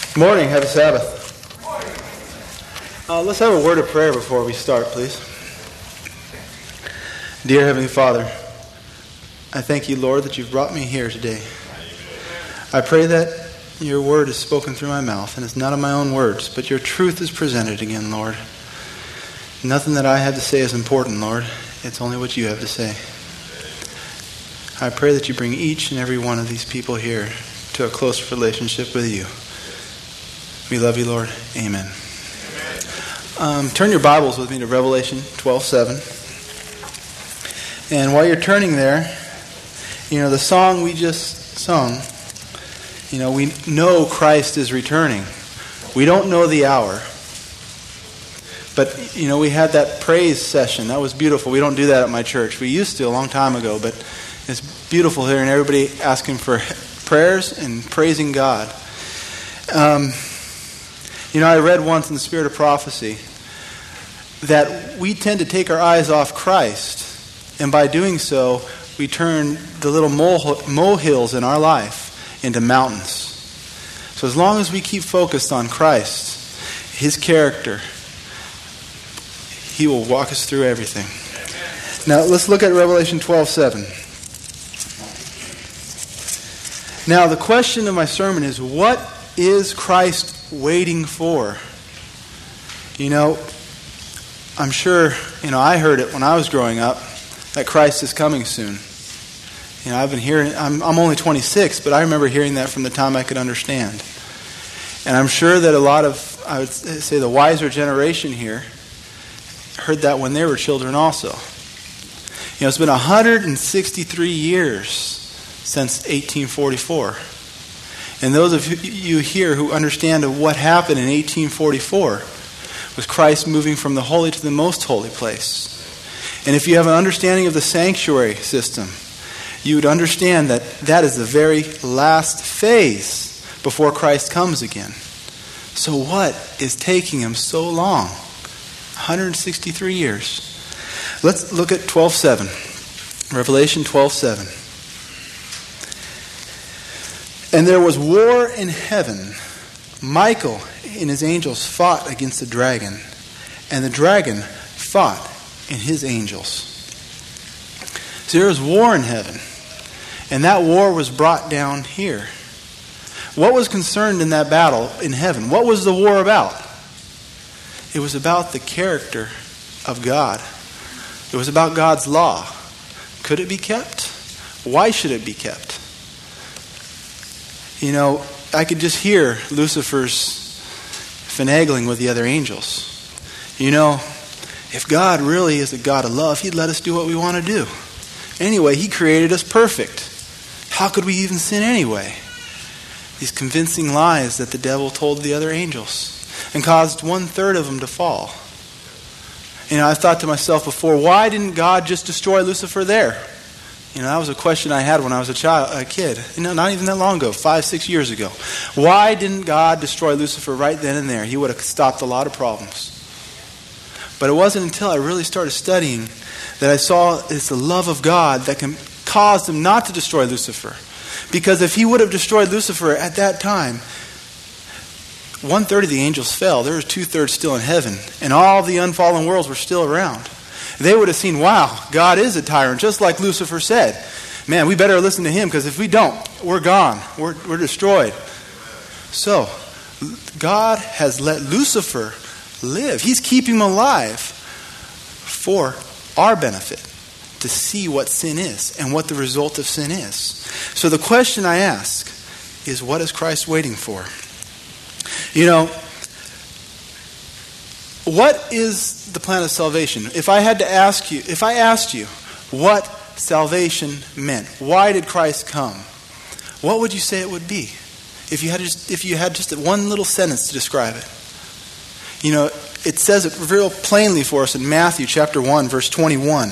Good morning. Happy Sabbath. Let's have a word of prayer before we start, please. Dear Heavenly Father, I thank you, Lord, that you've brought me here today. I pray that your word is spoken through my mouth, and it's not of my own words, but your truth is presented again, Lord. Nothing that I have to say is important, Lord. It's only what you have to say. I pray that you bring each and every one of these people here to a close relationship with you. We love you, Lord. Amen. Turn your Bibles with me to Revelation 12:7. And while you're turning there, the song we just sung, we know Christ is returning. We don't know the hour. But, we had that praise session. That was beautiful. We don't do that at my church. We used to a long time ago, but it's beautiful hearing everybody asking for prayers and praising God. I read once in the Spirit of Prophecy that we tend to take our eyes off Christ, and by doing so, we turn the little molehills in our life into mountains. So as long as we keep focused on Christ, His character, He will walk us through everything. Now, let's look at Revelation 12:7. Now, the question of my sermon is, what is Christ waiting for? I'm sure, I heard it when I was growing up, that Christ is coming soon. I've been hearing, I'm only 26, but I remember hearing that from the time I could understand. And I'm sure that a lot of, I would say the wiser generation here, heard that when they were children also. It's been 163 years since 1844. And those of you here who understand of what happened in 1844 was Christ moving from the holy to the most holy place. And if you have an understanding of the sanctuary system, you would understand that that is the very last phase before Christ comes again. So what is taking him so long? 163 years. Let's look at 12:7. Revelation 12:7. And there was war in heaven. Michael and his angels fought against the dragon, and the dragon fought and his angels. So there was war in heaven, and that war was brought down here. What was concerned in that battle in heaven? What was the war about? It was about the character of God. It was about God's law. Could it be kept? Why should it be kept? I could just hear Lucifer's finagling with the other angels. If God really is a God of love, He'd let us do what we want to do. Anyway, He created us perfect. How could we even sin anyway? These convincing lies that the devil told the other angels and caused 1/3 of them to fall. I thought to myself before, why didn't God just destroy Lucifer there? That was a question I had when I was a kid. Not even that long ago, 5-6 years ago. Why didn't God destroy Lucifer right then and there? He would have stopped a lot of problems. But it wasn't until I really started studying that I saw it's the love of God that can cause him not to destroy Lucifer. Because if he would have destroyed Lucifer at that time, 1/3 of the angels fell. There were 2/3 still in heaven. And all the unfallen worlds were still around. They would have seen, wow, God is a tyrant, just like Lucifer said. Man, we better listen to him, because if we don't, we're gone. We're destroyed. So, God has let Lucifer live. He's keeping him alive for our benefit, to see what sin is and what the result of sin is. So the question I ask is, what is Christ waiting for? What is the plan of salvation? If I asked you what salvation meant, why did Christ come? What would you say it would be? If you had just one little sentence to describe it. It says it real plainly for us in Matthew chapter 1, verse 21.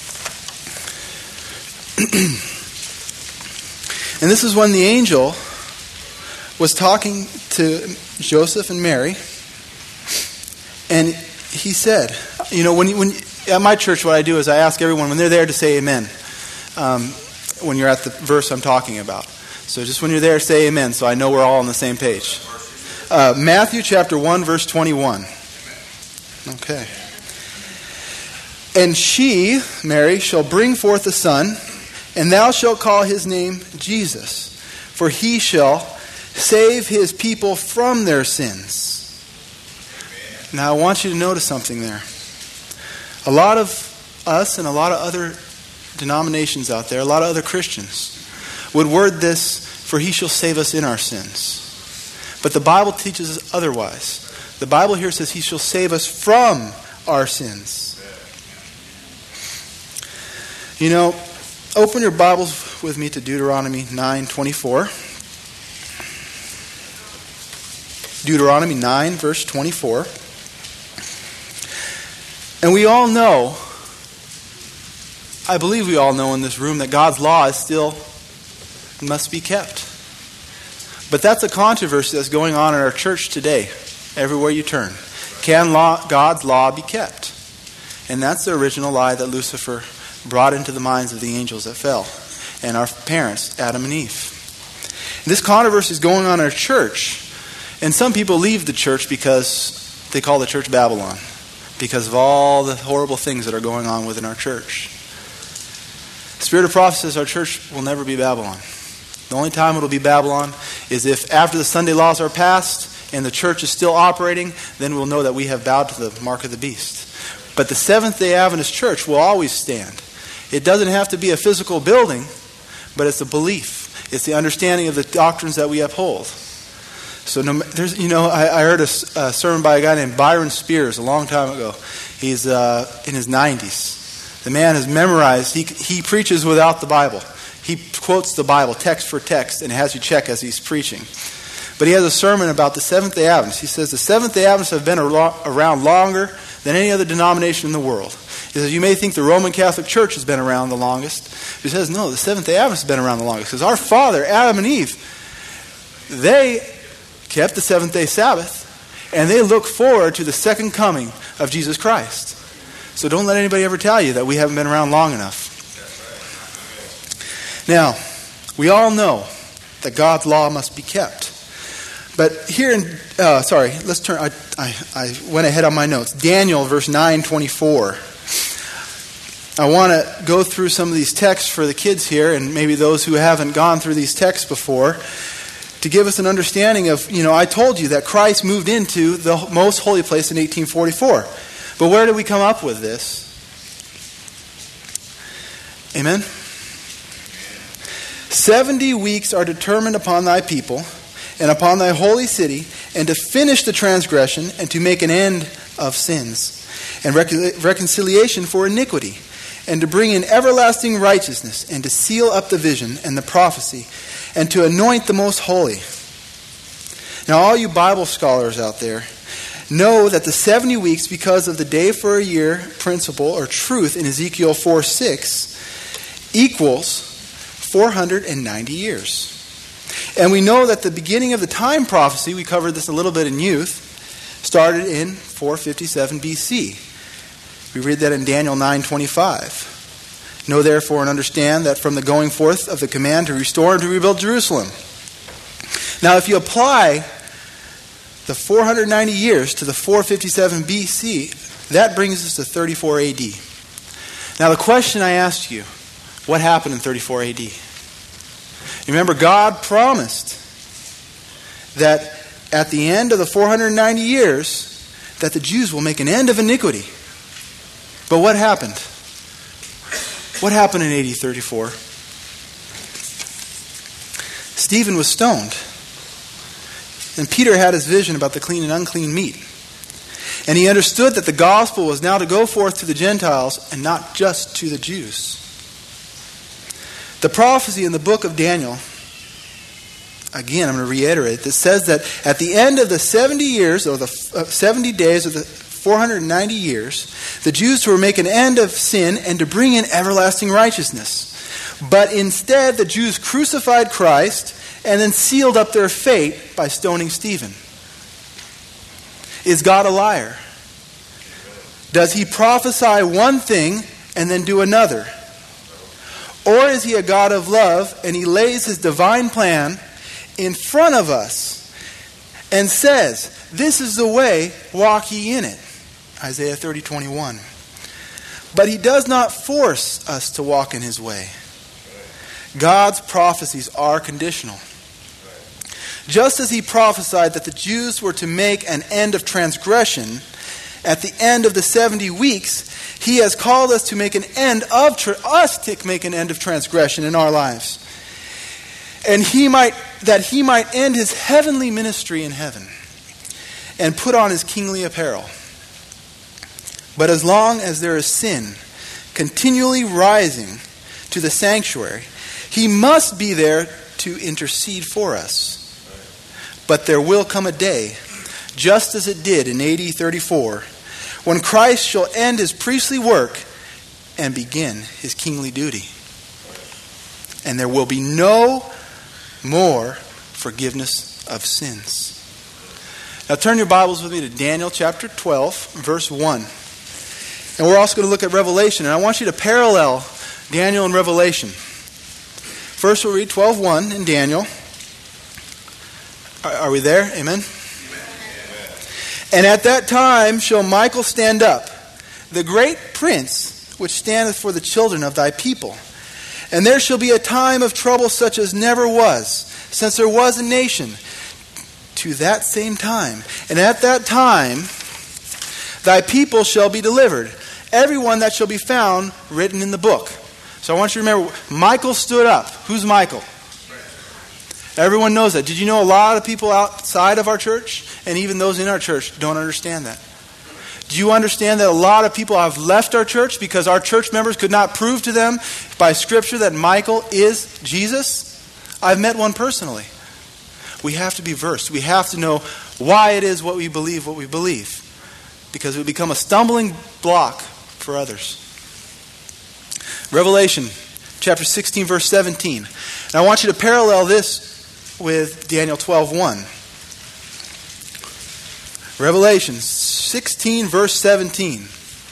And this is when the angel was talking to Joseph and Mary. And he said, when at my church, what I do is I ask everyone when they're there to say amen. When you're at the verse I'm talking about. So just when you're there, say amen, so I know we're all on the same page. Matthew chapter 1, verse 21. Okay. And she, Mary, shall bring forth a son, and thou shalt call his name Jesus, for he shall save his people from their sins. Now I want you to notice something there. A lot of us and a lot of other denominations out there, a lot of other Christians, would word this, for he shall save us in our sins. But the Bible teaches us otherwise. The Bible here says he shall save us from our sins. You know, open your Bibles with me to Deuteronomy 9:24. Deuteronomy 9, verse 24. And we all know, I believe we all know in this room, that God's law is still must be kept. But that's a controversy that's going on in our church today, everywhere you turn. Can God's law be kept? And that's the original lie that Lucifer brought into the minds of the angels that fell, and our parents, Adam and Eve. This controversy is going on in our church, and some people leave the church because they call the church Babylon, because of all the horrible things that are going on within our church. Spirit of prophecy says our church will never be Babylon. The only time it will be Babylon is if after the Sunday laws are passed and the church is still operating, then we'll know that we have bowed to the mark of the beast. But the Seventh-day Adventist church will always stand. It doesn't have to be a physical building, but it's a belief. It's the understanding of the doctrines that we uphold. So I heard a sermon by a guy named Byron Spears a long time ago. He's in his 90s. The man has memorized. He preaches without the Bible. He quotes the Bible text for text and has you check as he's preaching. But he has a sermon about the Seventh-day Adventists. He says the Seventh-day Adventists have been around longer than any other denomination in the world. He says you may think the Roman Catholic Church has been around the longest. He says no, the Seventh-day Adventists have been around the longest. Because our father, Adam and Eve, they kept the seventh-day Sabbath, and they look forward to the second coming of Jesus Christ. So don't let anybody ever tell you that we haven't been around long enough. Now, we all know that God's law must be kept. But here in, let's turn, I went ahead on my notes. Daniel, verse 9:24. I want to go through some of these texts for the kids here, and maybe those who haven't gone through these texts before, to give us an understanding of, I told you that Christ moved into the most holy place in 1844. But where did we come up with this? Amen? 70 weeks are determined upon thy people and upon thy holy city, and to finish the transgression and to make an end of sins, and reconciliation for iniquity, and to bring in everlasting righteousness, and to seal up the vision and the prophecy, and to anoint the most holy. Now all you Bible scholars out there know that the 70 weeks, because of the day for a year principle or truth in Ezekiel 4:6, equals 490 years. And we know that the beginning of the time prophecy, we covered this a little bit in youth, started in 457 BC. We read that in Daniel 9:25. Know therefore and understand that from the going forth of the command to restore and to rebuild Jerusalem. Now if you apply the 490 years to the 457 BC, that brings us to 34 AD. Now the question I asked you, what happened in 34 AD? You remember God promised that at the end of the 490 years that the Jews will make an end of iniquity. But what happened? What happened in AD 34? Stephen was stoned. And Peter had his vision about the clean and unclean meat. And he understood that the gospel was now to go forth to the Gentiles and not just to the Jews. The prophecy in the book of Daniel, again, I'm going to reiterate, that says that at the end of the 70 years, or the 70 days of the 490 years, the Jews were to make an end of sin and to bring in everlasting righteousness. But instead, the Jews crucified Christ and then sealed up their fate by stoning Stephen. Is God a liar? Does he prophesy one thing and then do another? Or is he a God of love and he lays his divine plan in front of us and says, "This is the way, walk ye in it." Isaiah 30:21. But he does not force us to walk in his way. God's prophecies are conditional. Just as he prophesied that the Jews were to make an end of transgression at the end of the 70 weeks, he has called us to make an end of transgression in our lives. And that he might end his heavenly ministry in heaven and put on his kingly apparel. But as long as there is sin continually rising to the sanctuary, he must be there to intercede for us. But there will come a day, just as it did in AD 34, when Christ shall end his priestly work and begin his kingly duty. And there will be no more forgiveness of sins. Now turn your Bibles with me to Daniel chapter 12, verse 1. And we're also going to look at Revelation. And I want you to parallel Daniel and Revelation. First we'll read 12:1 in Daniel. Are we there? Amen? Amen. And at that time shall Michael stand up, the great prince, which standeth for the children of thy people. And there shall be a time of trouble such as never was, since there was a nation, to that same time. And at that time thy people shall be delivered, everyone that shall be found written in the book. So I want you to remember, Michael stood up. Who's Michael? Everyone knows that. Did you know a lot of people outside of our church, and even those in our church, don't understand that? Do you understand that a lot of people have left our church because our church members could not prove to them by Scripture that Michael is Jesus? I've met one personally. We have to be versed. We have to know why it is what we believe, because it would become a stumbling block for others. Revelation chapter 16, verse 17. And I want you to parallel this with Daniel 12:1. Revelation 16, verse 17.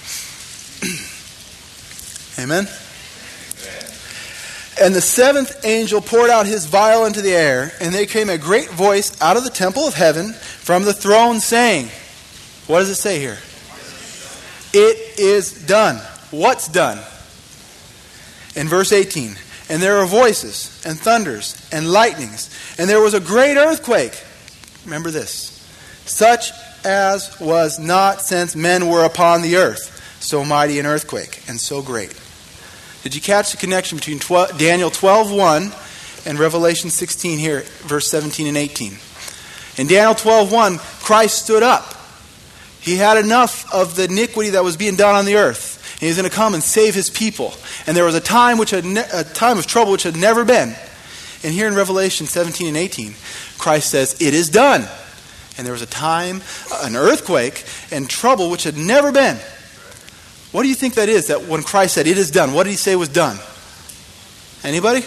Amen? And the seventh angel poured out his vial into the air, and there came a great voice out of the temple of heaven from the throne saying, what does it say here? It is done. What's done? In verse 18. And there were voices and thunders and lightnings, and there was a great earthquake. Remember this. Such as was not since men were upon the earth, so mighty an earthquake and so great. Did you catch the connection between Daniel 12:1 and Revelation 16 here, verse 17 and 18? In Daniel 12:1, Christ stood up. He had enough of the iniquity that was being done on the earth. And he's going to come and save his people. And there was a time of trouble which had never been. And here in Revelation 17 and 18, Christ says, it is done. And there was a time, an earthquake, and trouble which had never been. What do you think that is, that when Christ said, it is done, what did he say was done? Anybody?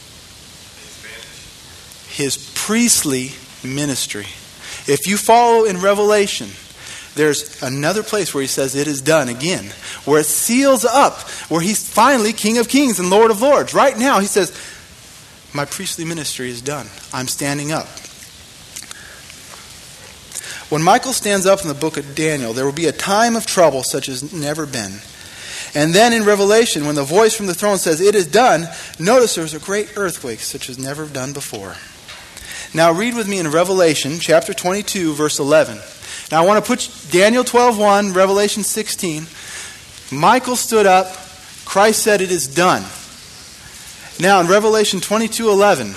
His priestly ministry. If you follow in Revelation, there's another place where he says it is done again, where it seals up, where he's finally King of Kings and Lord of Lords. Right now he says, my priestly ministry is done. I'm standing up. When Michael stands up in the book of Daniel, there will be a time of trouble such as never been. And then in Revelation, when the voice from the throne says, it is done, notice there's a great earthquake such as never done before. Now read with me in Revelation chapter 22, verse 11. Now I want to put Daniel 12:1, Revelation 16. Michael stood up. Christ said it is done. Now in Revelation 22:11,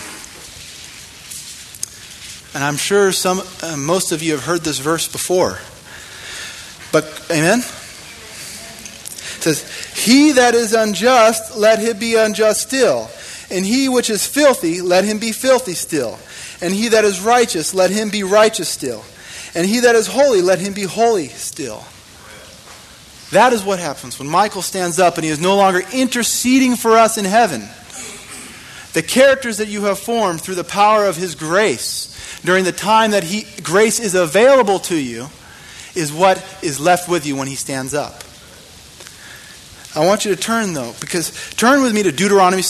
and I'm sure most of you have heard this verse before. But, amen? It says, he that is unjust, let him be unjust still. And he which is filthy, let him be filthy still. And he that is righteous, let him be righteous still. And he that is holy, let him be holy still. That is what happens when Michael stands up and he is no longer interceding for us in heaven. The characters that you have formed through the power of his grace during the time that grace is available to you is what is left with you when he stands up. I want you to turn with me to Deuteronomy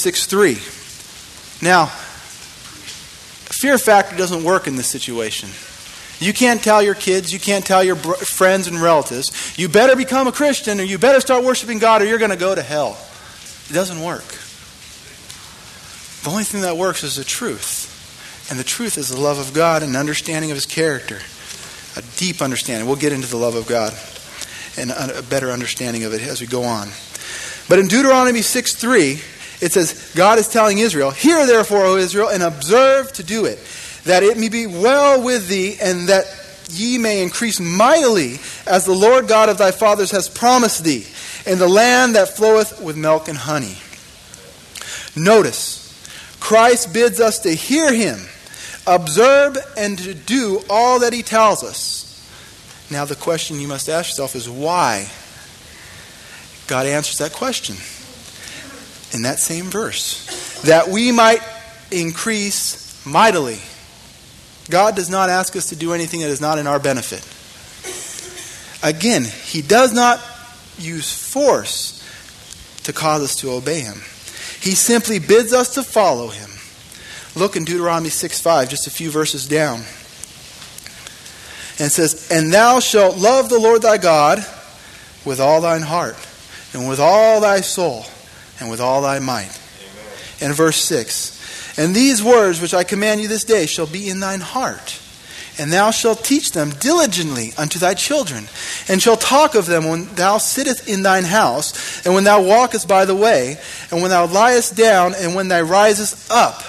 6:3. Now, fear factor doesn't work in this situation. You can't tell your kids, you can't tell your friends and relatives, you better become a Christian or you better start worshiping God or you're going to go to hell. It doesn't work. The only thing that works is the truth. And the truth is the love of God and understanding of His character. A deep understanding. We'll get into the love of God and a better understanding of it as we go on. But in Deuteronomy 6:3, it says, God is telling Israel, hear therefore, O Israel, and observe to do it, that it may be well with thee, and that ye may increase mightily, as the Lord God of thy fathers has promised thee, in the land that floweth with milk and honey. Notice, Christ bids us to hear Him, observe, and to do all that He tells us. Now the question you must ask yourself is why? God answers that question in that same verse. That we might increase mightily. God does not ask us to do anything that is not in our benefit. Again, He does not use force to cause us to obey Him. He simply bids us to follow Him. Look in Deuteronomy 6:5, just a few verses down. And it says, and thou shalt love the Lord thy God with all thine heart, and with all thy soul, and with all thy might. Amen. And verse 6, and these words which I command you this day shall be in thine heart, and thou shalt teach them diligently unto thy children, and shalt talk of them when thou sittest in thine house, and when thou walkest by the way, and when thou liest down, and when thou risest up.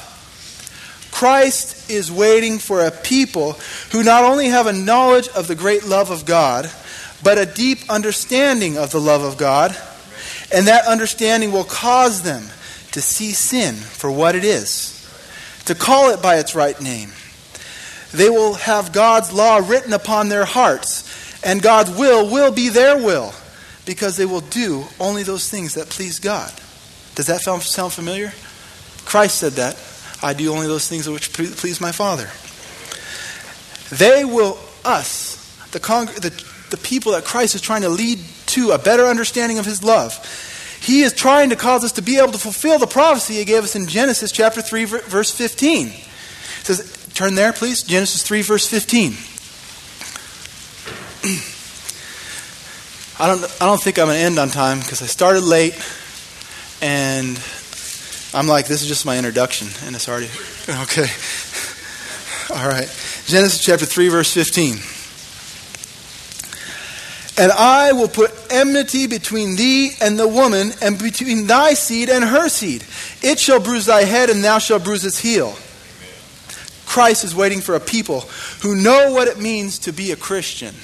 Christ is waiting for a people who not only have a knowledge of the great love of God, but a deep understanding of the love of God, and that understanding will cause them to see sin for what it is, to call it by its right name. They will have God's law written upon their hearts, and God's will be their will, because they will do only those things that please God. Does that sound familiar? Christ said that. I do only those things which please my Father. They will, the people that Christ is trying to lead to a better understanding of His love. He is trying to cause us to be able to fulfill the prophecy He gave us in Genesis chapter 3, verse 15. It says, turn there, please. Genesis 3, verse 15. I don't think I'm going to end on time because I started late, and I'm like, this is just my introduction, and it's already okay. All right, Genesis chapter 3, verse 15. And I will put enmity between thee and the woman, and between thy seed and her seed. It shall bruise thy head, and thou shalt bruise its heel. Christ is waiting for a people who know what it means to be a Christian.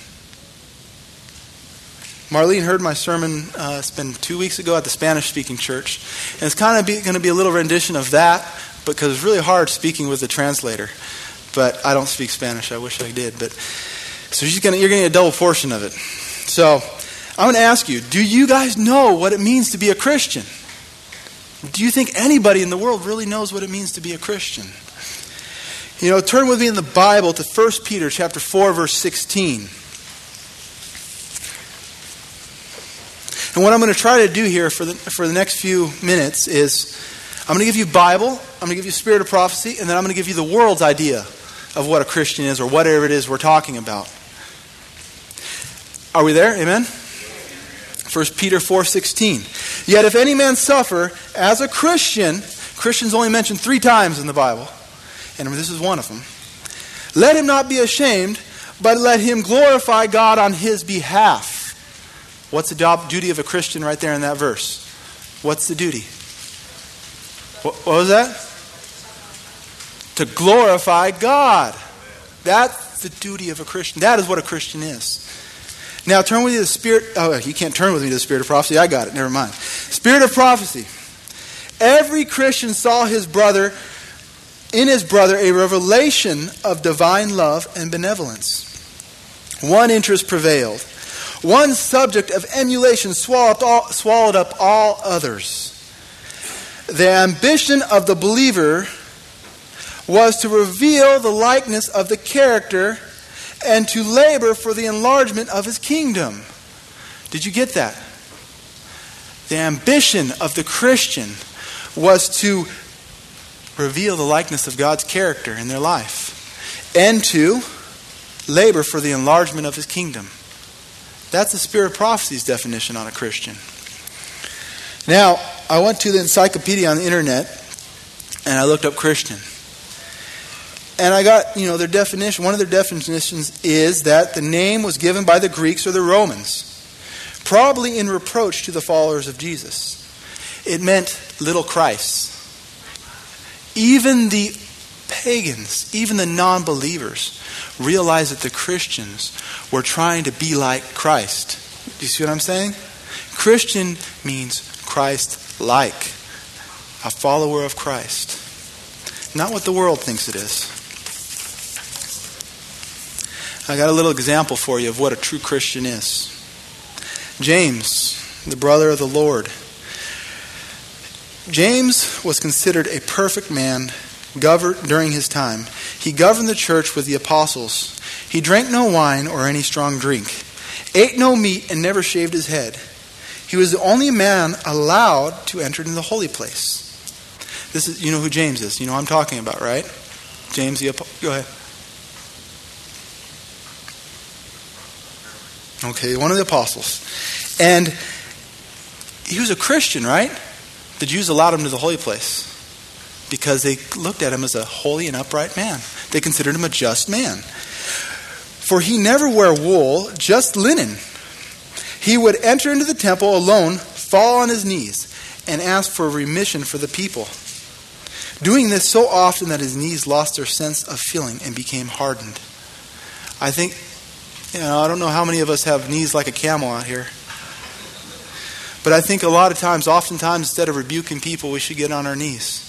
Marlene heard my sermon, it's been 2 weeks ago at the Spanish-speaking church. And it's kind of going to be a little rendition of that, because it's really hard speaking with the translator. But I don't speak Spanish. I wish I did. But so you're going to get a double portion of it. So I'm going to ask you, do you guys know what it means to be a Christian? Do you think anybody in the world really knows what it means to be a Christian? You know, turn with me in the Bible to 1 Peter chapter 4, verse 16. And what I'm going to try to do here for the next few minutes is I'm going to give you Bible, I'm going to give you Spirit of Prophecy, and then I'm going to give you the world's idea of what a Christian is or whatever it is we're talking about. Are we there? Amen? 1 Peter 4:16. Yet if any man suffer as a Christian, Christians only mentioned 3 times in the Bible, and this is one of them. Let him not be ashamed, but let him glorify God on his behalf. What's the duty of a Christian right there in that verse? What's the duty? What was that? To glorify God. That's the duty of a Christian. That is what a Christian is. Now turn with me to the Spirit. Oh, you can't turn with me to the Spirit of Prophecy. I got it. Never mind. Spirit of Prophecy. Every Christian saw in his brother a revelation of divine love and benevolence. One interest prevailed. One subject of emulation swallowed up all others. The ambition of the believer was to reveal the likeness of the character and to labor for the enlargement of His kingdom. Did you get that? The ambition of the Christian was to reveal the likeness of God's character in their life and to labor for the enlargement of his kingdom. That's the Spirit of Prophecy's definition on a Christian. Now, I went to the encyclopedia on the internet and I looked up Christian. And I got, their definition. One of their definitions is that the name was given by the Greeks or the Romans, probably in reproach to the followers of Jesus. It meant little Christ. Even the pagans, even the non-believers, realized that the Christians were trying to be like Christ. Do you see what I'm saying? Christian means Christ-like, a follower of Christ. Not what the world thinks it is. I got a little example for you of what a true Christian is. James, the brother of the Lord. James was considered a perfect man during his time. He governed the church with the apostles. He drank no wine or any strong drink, ate no meat, and never shaved his head. He was the only man allowed to enter into the holy place. This is, you know who James is. You know what I'm talking about, right? James the Apostle. Go ahead. Okay, one of the apostles. And he was a Christian, right? The Jews allowed him to the holy place because they looked at him as a holy and upright man. They considered him a just man. For he never wore wool, just linen. He would enter into the temple alone, fall on his knees, and ask for remission for the people, doing this so often that his knees lost their sense of feeling and became hardened. I think, I don't know how many of us have knees like a camel out here. But I think oftentimes, instead of rebuking people, we should get on our knees.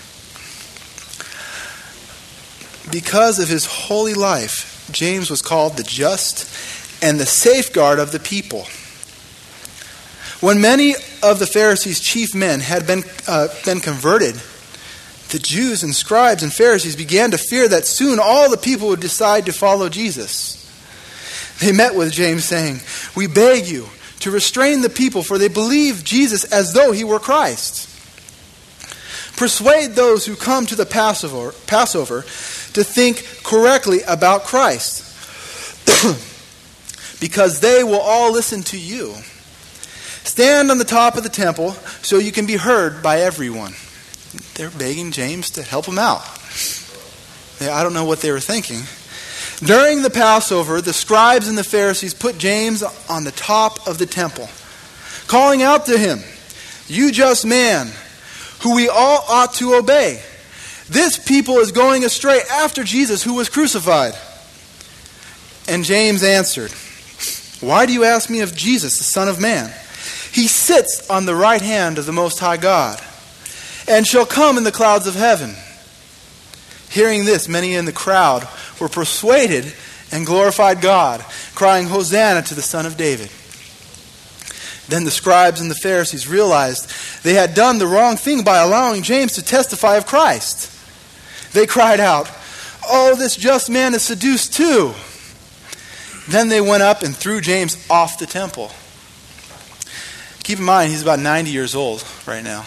Because of his holy life, James was called the just and the safeguard of the people. When many of the Pharisees' chief men had been converted, the Jews and scribes and Pharisees began to fear that soon all the people would decide to follow Jesus. They met with James saying, "We beg you to restrain the people, for they believe Jesus as though he were Christ. Persuade those who come to the Passover to think correctly about Christ, because they will all listen to you. Stand on the top of the temple so you can be heard by everyone." They're begging James to help them out. I don't know what they were thinking. During the Passover, the scribes and the Pharisees put James on the top of the temple, calling out to him, "You just man, who we all ought to obey. This people is going astray after Jesus, who was crucified." And James answered, "Why do you ask me of Jesus, the Son of Man? He sits on the right hand of the Most High God, and shall come in the clouds of heaven." Hearing this, many in the crowd were persuaded and glorified God, crying, "Hosanna to the Son of David." Then the scribes and the Pharisees realized they had done the wrong thing by allowing James to testify of Christ. They cried out, "Oh, this just man is seduced too." Then they went up and threw James off the temple. Keep in mind, he's about 90 years old right now.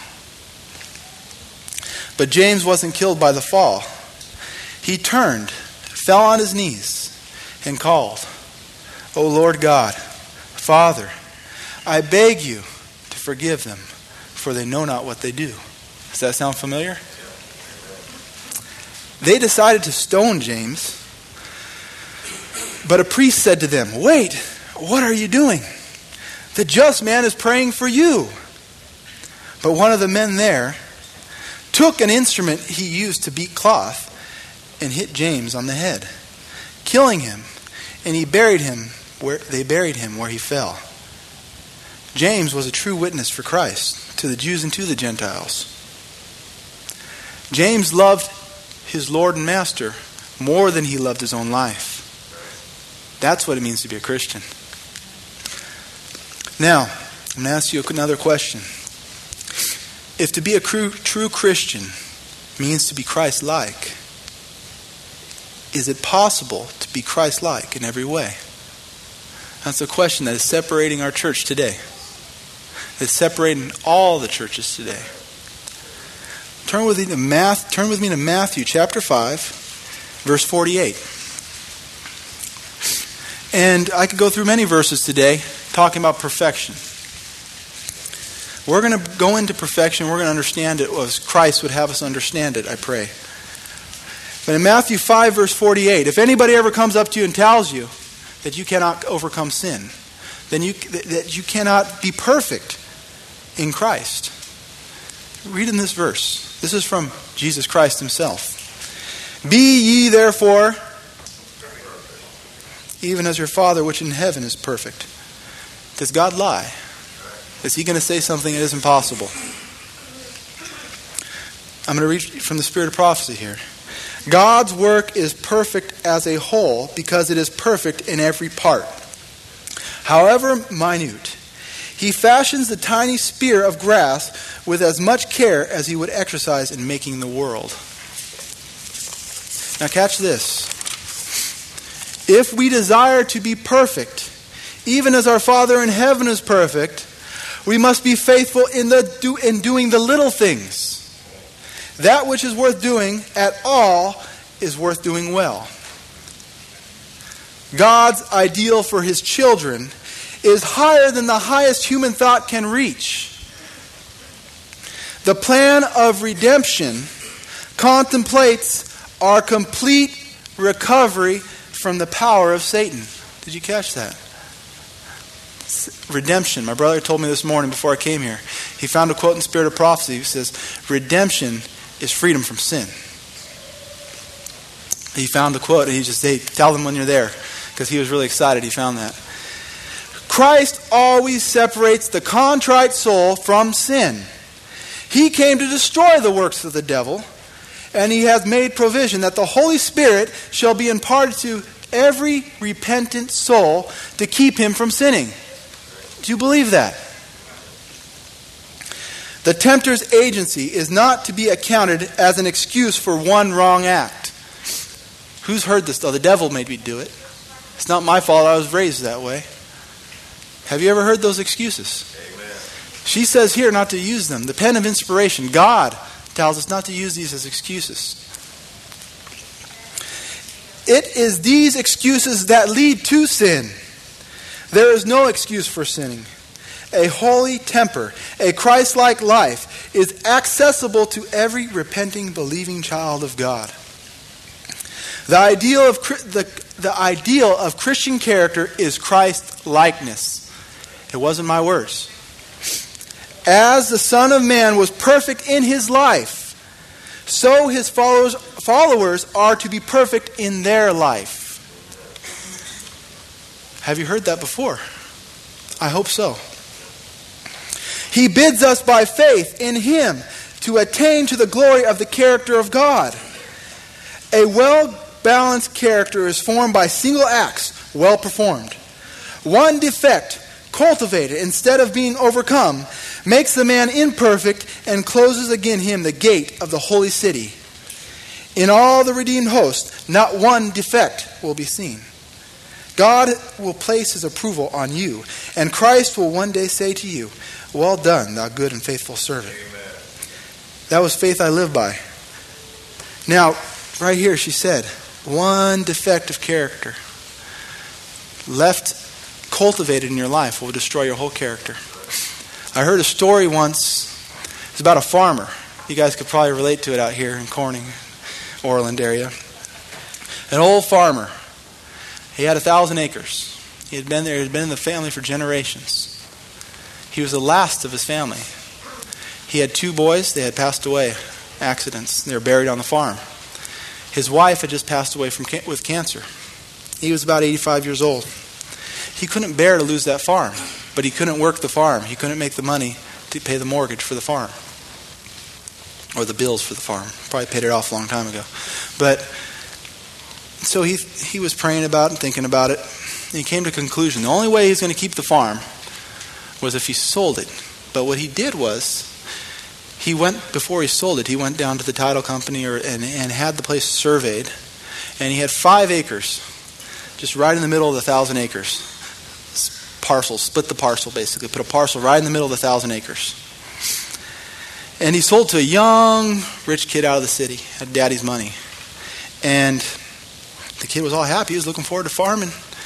But James wasn't killed by the fall. He turned, fell on his knees, and called, "O Lord God, Father, I beg you to forgive them, for they know not what they do." Does that sound familiar? They decided to stone James, but a priest said to them, "Wait, what are you doing? The just man is praying for you." But one of the men there took an instrument he used to beat cloth and hit James on the head, killing him, and they buried him where he fell. James was a true witness for Christ to the Jews and to the Gentiles. James loved his Lord and Master more than he loved his own life. That's what it means to be a Christian. Now, I'm going to ask you another question. If to be a true Christian means to be Christ-like, is it possible to be Christ-like in every way? That's a question that is separating our church today. It's separating all the churches today. Turn with me to Matthew chapter 5, verse 48. And I could go through many verses today talking about perfection. We're going to go into perfection. We're going to understand it as Christ would have us understand it, I pray. But in Matthew 5, verse 48, if anybody ever comes up to you and tells you that you cannot overcome sin, then that you cannot be perfect in Christ. Read in this verse. This is from Jesus Christ himself. Be ye therefore, even as your Father which in heaven is perfect. Does God lie? Is he going to say something that isn't possible? I'm going to read from the Spirit of prophecy here. God's work is perfect as a whole because it is perfect in every part. However minute, he fashions the tiny spear of grass with as much care as he would exercise in making the world. Now catch this. If we desire to be perfect, even as our Father in heaven is perfect, we must be faithful in doing the little things. That which is worth doing at all is worth doing well. God's ideal for his children is higher than the highest human thought can reach. The plan of redemption contemplates our complete recovery from the power of Satan. Did you catch that? Redemption. My brother told me this morning before I came here. He found a quote in Spirit of Prophecy. He says, redemption is freedom from sin. He found the quote and he just said, tell them when you're there. Because he was really excited he found that. Christ always separates the contrite soul from sin. He came to destroy the works of the devil, and he has made provision that the Holy Spirit shall be imparted to every repentant soul to keep him from sinning. Do you believe that? The tempter's agency is not to be accounted as an excuse for one wrong act. Who's heard this? Oh, the devil made me do it. It's not my fault. I was raised that way. Have you ever heard those excuses? Amen. She says here not to use them. The pen of inspiration, God tells us not to use these as excuses. It is these excuses that lead to sin. There is no excuse for sinning. A holy temper, a Christ-like life is accessible to every repenting, believing child of God. The ideal of Christian character is Christ-likeness. It wasn't my words. As the Son of Man was perfect in his life, so his followers are to be perfect in their life. Have you heard that before? I hope so. He bids us by faith in him to attain to the glory of the character of God. A well-balanced character is formed by single acts, well performed. One defect, cultivated instead of being overcome, makes the man imperfect and closes against him the gate of the holy city. In all the redeemed host, not one defect will be seen. God will place his approval on you, and Christ will one day say to you, well done, thou good and faithful servant. Amen. That was faith I live by. Now, right here she said, one defect of character left cultivated in your life will destroy your whole character. I heard a story once. It's about a farmer. You guys could probably relate to it out here in Corning, Orland area. An old farmer. He had 1,000 acres. He had been there. He had been in the family for generations. He was the last of his family. He had 2 boys. They had passed away. Accidents. They were buried on the farm. His wife had just passed away with cancer. He was about 85 years old. He couldn't bear to lose that farm, but he couldn't work the farm. He couldn't make the money to pay the mortgage for the farm, or the bills for the farm. Probably paid it off a long time ago. But so he was praying about it and thinking about it, and he came to a conclusion. The only way he was going to keep the farm was if he sold it. But what he did was, before he sold it, he went down to the title company and had the place surveyed, and he had 5 acres, just right in the middle of the 1,000 acres. Parcel, split the parcel basically, put a parcel right in the middle of the 1,000 acres. And he sold to a young, rich kid out of the city, had daddy's money. And the kid was all happy, he was looking forward to farming.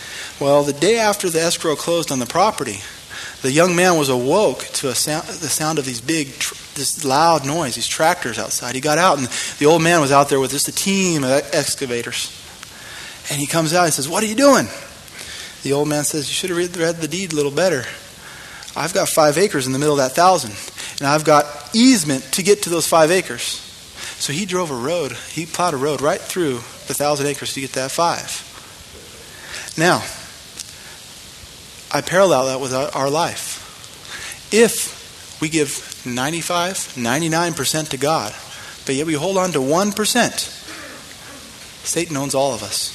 Well, the day after the escrow closed on the property, the young man was awoke to the sound of this loud noise, these tractors outside. He got out, and the old man was out there with just a team of excavators. And he comes out and says, "What are you doing?" The old man says, "You should have read the deed a little better. I've got 5 acres in the middle of that 1,000, and I've got easement to get to those 5 acres." So he drove a road. He plowed a road right through the 1,000 acres to get that 5. Now, I parallel that with our life. If we give 95, 99% to God, but yet we hold on to 1%, Satan owns all of us.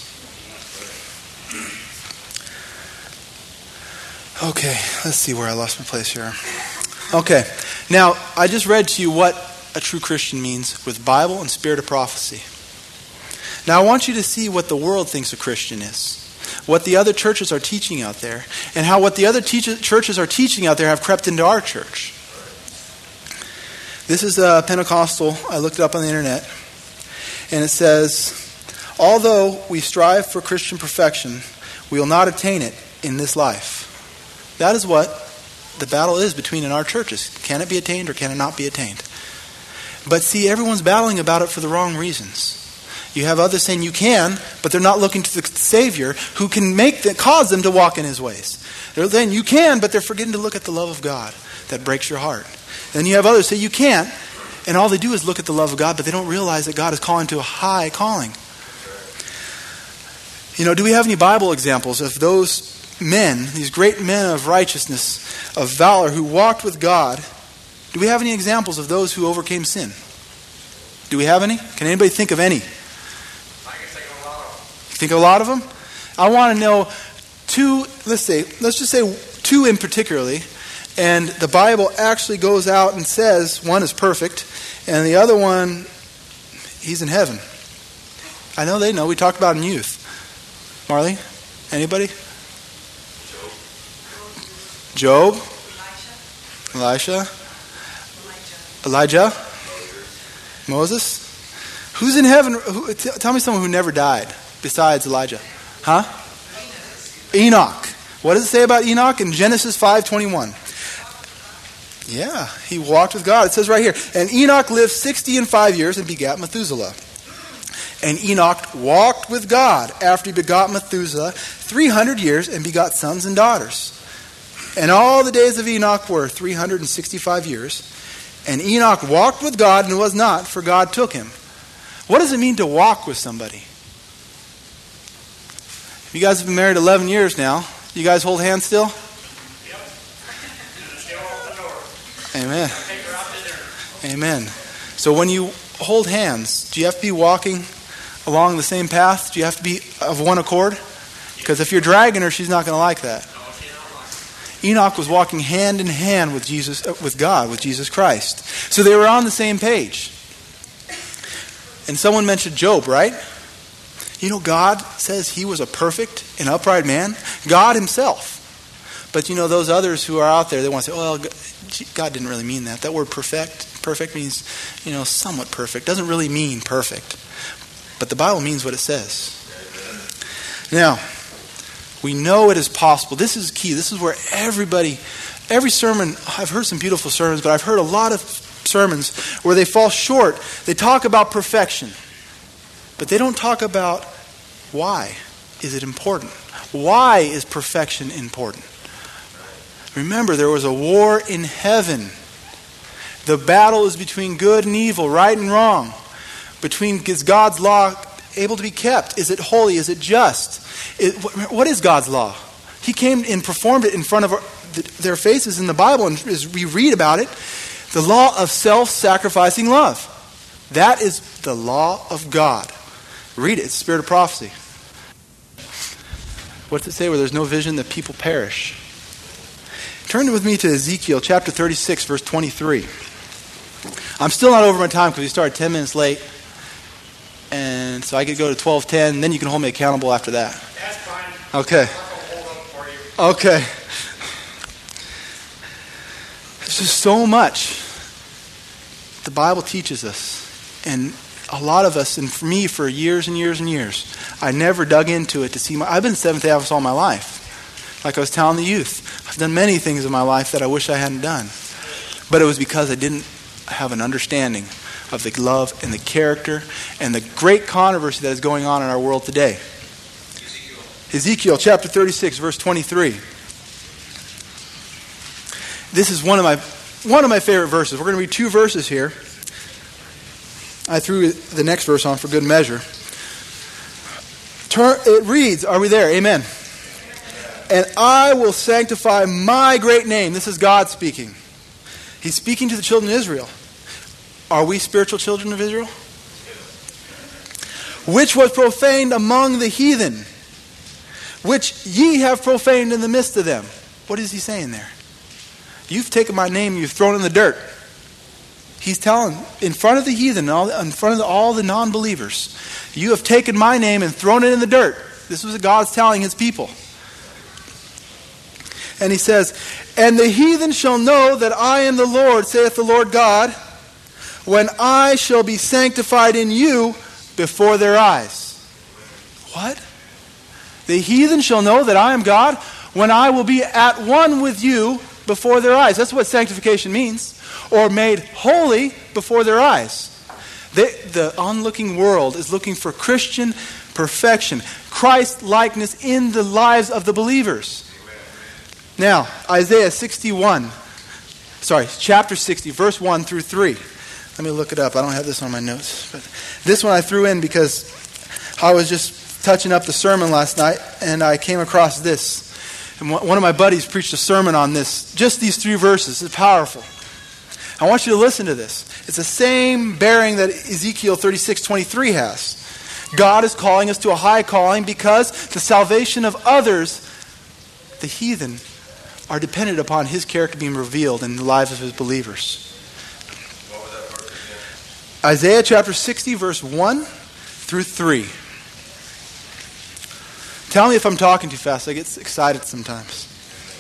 Okay, let's see where I lost my place here. Okay, now I just read to you what a true Christian means with Bible and spirit of prophecy. Now I want you to see what the world thinks a Christian is, what the other churches are teaching out there, and how what the other churches are teaching out there have crept into our church. This is a Pentecostal. I looked it up on the internet, and it says, "Although we strive for Christian perfection, we will not attain it in this life." That is what the battle is between in our churches. Can it be attained or can it not be attained? But see, everyone's battling about it for the wrong reasons. You have others saying you can, but they're not looking to the Savior who can cause them to walk in His ways. They're saying you can, but they're forgetting to look at the love of God that breaks your heart. Then you have others say you can't, and all they do is look at the love of God, but they don't realize that God is calling to a high calling. Do we have any Bible examples of those men, these great men of righteousness, of valor, who walked with God? Do we have any examples of those who overcame sin? Do we have any? Can anybody think of any? I can think of a lot of them. Think of a lot of them? I want to know 2, let's just say 2 in particularly, and the Bible actually goes out and says one is perfect, and the other one, he's in heaven. I know they know. We talked about in youth. Marley? Anybody? Job? Elisha? Elijah? Moses? Who's in heaven? Tell me someone who never died besides Elijah. Huh? Enoch. What does it say about Enoch in Genesis 5:21? Yeah, he walked with God. It says right here, "And Enoch lived 65 years and begat Methuselah. And Enoch walked with God after he begot Methuselah 300 years and begot sons and daughters. And all the days of Enoch were 365 years. And Enoch walked with God and was not, for God took him." What does it mean to walk with somebody? You guys have been married 11 years now. You guys hold hands still? Yep. Still open the door. Amen. Take her out to dinner. Amen. So when you hold hands, do you have to be walking along the same path? Do you have to be of one accord? Because if you're dragging her, she's not going to like that. Enoch was walking hand in hand with Jesus, with God, with Jesus Christ. So they were on the same page. And someone mentioned Job, right? God says he was a perfect and upright man. God himself. But those others who are out there, they want to say, "Well, God didn't really mean that." That word perfect means, somewhat perfect. Doesn't really mean perfect. But the Bible means what it says. Now, we know it is possible. This is key. This is where every sermon, I've heard some beautiful sermons, but I've heard a lot of sermons where they fall short. They talk about perfection, but they don't talk about why is it important. Why is perfection important? Remember, there was a war in heaven. The battle is between good and evil, right and wrong. Is God's law able to be kept? Is it holy? Is it just? What is God's law? He came and performed it in front of their faces in the Bible, and as we read about it, the law of self-sacrificing love. That is the law of God. Read it. It's the spirit of prophecy. What's it say? Where there's no vision, the people perish. Turn with me to Ezekiel chapter 36, verse 23. I'm still not over my time because we started 10 minutes late. And so I could go to 12:10, then you can hold me accountable after that. That's fine. Okay. I'll hold up for you. Okay. There's just so much the Bible teaches us. And a lot of us, and for me for years and years and years, I never dug into it to see I've been Seventh-day Adventist all my life. Like I was telling the youth, I've done many things in my life that I wish I hadn't done. But it was because I didn't have an understanding of the love and the character and the great controversy that is going on in our world today. Ezekiel chapter 36, verse 23. This is one of my favorite verses. We're going to read 2 verses here. I threw the next verse on for good measure. It reads, are we there? Amen. And I will sanctify my great name. This is God speaking. He's speaking to the children of Israel. Are we spiritual children of Israel? Which was profaned among the heathen, which ye have profaned in the midst of them. What is he saying there? You've taken my name, you've thrown it in the dirt. He's telling, in front of the heathen, in front of all the non-believers, you have taken my name and thrown it in the dirt. This was what God's telling his people. And he says, and the heathen shall know that I am the Lord, saith the Lord God, when I shall be sanctified in you before their eyes. What? The heathen shall know that I am God when I will be at one with you before their eyes. That's what sanctification means. Or made holy before their eyes. The onlooking world is looking for Christian perfection, Christ-likeness in the lives of the believers. Now, chapter 60, verse 1 through 3. Let me look it up. I don't have this on my notes. But this one I threw in because I was just touching up the sermon last night, and I came across this. And one of my buddies preached a sermon on this. Just these 3 verses. It's powerful. I want you to listen to this. It's the same bearing that Ezekiel 36:23 has. God is calling us to a high calling because the salvation of others, the heathen, are dependent upon his character being revealed in the lives of his believers. Isaiah chapter 60, verse 1 through 3. Tell me if I'm talking too fast. I get excited sometimes.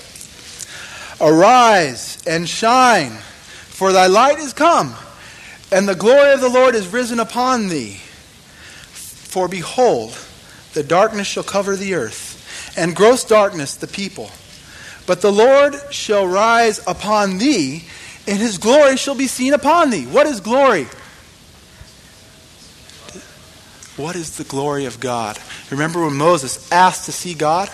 Arise and shine, for thy light is come, and the glory of the Lord is risen upon thee. For behold, the darkness shall cover the earth, and gross darkness the people. But the Lord shall rise upon thee, and his glory shall be seen upon thee. What is glory? What is the glory of God? Remember when Moses asked to see God?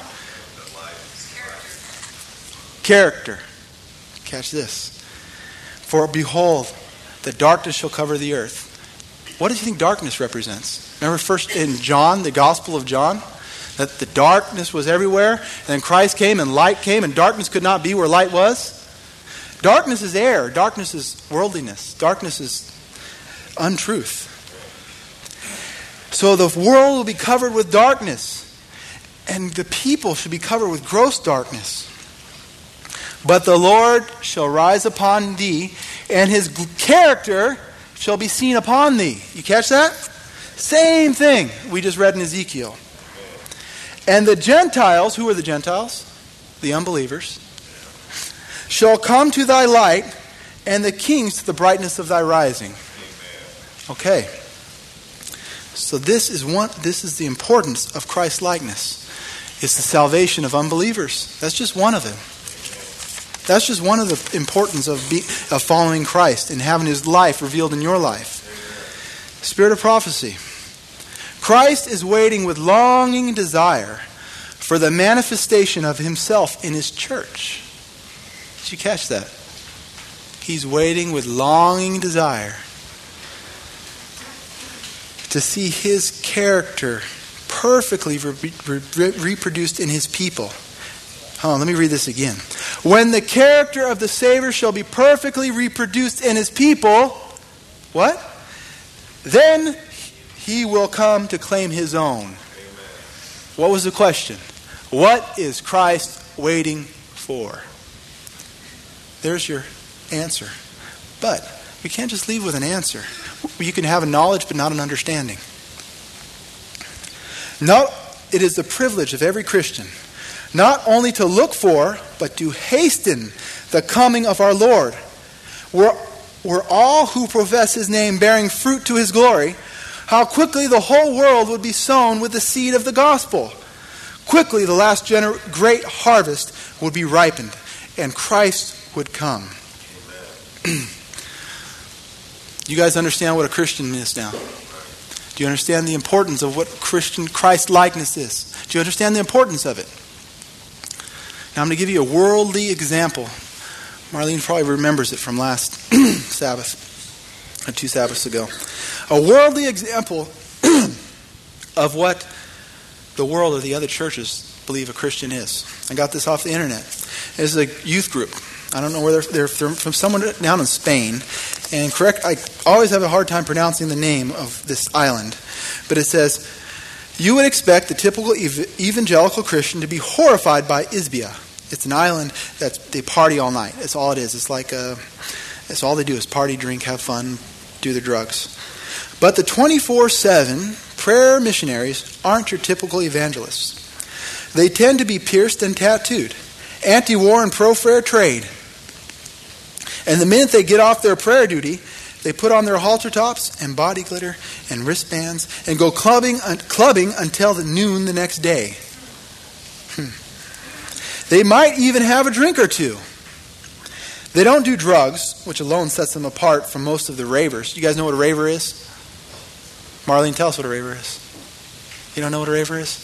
Character. Catch this. For behold, the darkness shall cover the earth. What do you think darkness represents? Remember first in John, the Gospel of John, that the darkness was everywhere, and then Christ came and light came, and darkness could not be where light was? Darkness is error. Darkness is worldliness. Darkness is untruth. So the world will be covered with darkness, and the people should be covered with gross darkness. But the Lord shall rise upon thee, and his character shall be seen upon thee. You catch that? Same thing we just read in Ezekiel. And the Gentiles, who are the Gentiles? The unbelievers. Shall come to thy light, and the kings to the brightness of thy rising. Okay. So this is the importance of Christ's likeness. It's the salvation of unbelievers. That's just one of them. That's just one of the importance of following Christ and having his life revealed in your life. Spirit of prophecy. Christ is waiting with longing desire for the manifestation of himself in his church. Did you catch that? He's waiting with longing desire to see his character perfectly reproduced in his people. Hold on, let me read this again. When the character of the Savior shall be perfectly reproduced in his people, what? Then he will come to claim his own. Amen. What was the question? What is Christ waiting for? There's your answer. But we can't just leave with an answer. You can have a knowledge but not an understanding. It is the privilege of every Christian not only to look for, but to hasten the coming of our Lord. Were all who profess his name bearing fruit to his glory, how quickly the whole world would be sown with the seed of the gospel. Quickly, the last great harvest would be ripened, and Christ would come. You guys understand what a Christian is now? Do you understand the importance of what Christian Christ likeness is? Do you understand the importance of it? Now I'm going to give you a worldly example. Marlene probably remembers it from last Sabbath, or 2 Sabbaths ago. A worldly example of what the world or the other churches believe a Christian is. I got this off the internet. It's a youth group. I don't know where they're from, someone down in Spain. And I always have a hard time pronouncing the name of this island. But it says, you would expect the typical evangelical Christian to be horrified by Izbia. It's an island that they party all night. That's all it is. It's all they do is party, drink, have fun, do their drugs. But the 24/7 prayer missionaries aren't your typical evangelists. They tend to be pierced and tattooed, anti-war and pro-fair trade. And the minute they get off their prayer duty, they put on their halter tops and body glitter and wristbands and go clubbing until noon the next day. They might even have a drink or two. They don't do drugs, which alone sets them apart from most of the ravers. You guys know what a raver is? Marlene, tell us what a raver is. You don't know what a raver is?